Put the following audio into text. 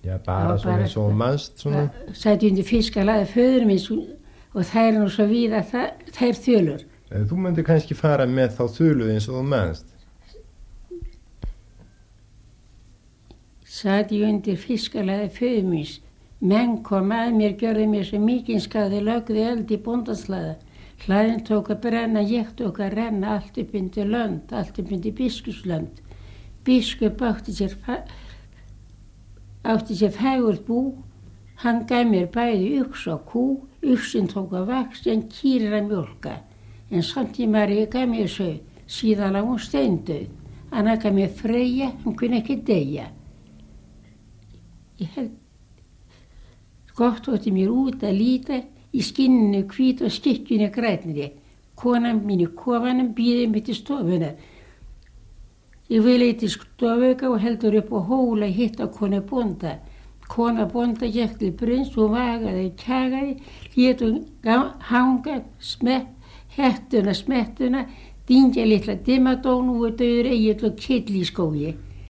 Já, bara svona eins og manst svona. Sæti undir fiskalaði föður minns og þær nú svo víða þær þulur. Þú myndir kannski fara með þá þulu eins og þú manst. Sæti undir fiskalaði föður minns. Menn kom að mér, gjörði mér svo mikinn skaði, lögði eld í bóndaslaða. Hlaðin tók að brenna, ég tók að renna, allt upp undir lönd, allt upp undir biskuslönd. Biskup átti sér fagurt bú, hann gaf mér bæði uks og kú, uksin tók að vaks en kýrir að mjólka. En samtímari gaf mér sau, síðan lá hún steindauð, hann gaf mér Freyja, hún kunni ekki deyja. Ég held gott þótti mér út að líta, í skinninu hvít og skikkjunni grænri. Konan mín í kofanum býði mig til stofunar. Ég vil eitthvað stofauka og heldur upp á hóla hitta konu bónda. Kona bónda gekk til brunns og vagaði, kjagaði, lét hún hanga, hettuna, smettuna, dingja litla dimmadón og döður Egill og Kill í skógi.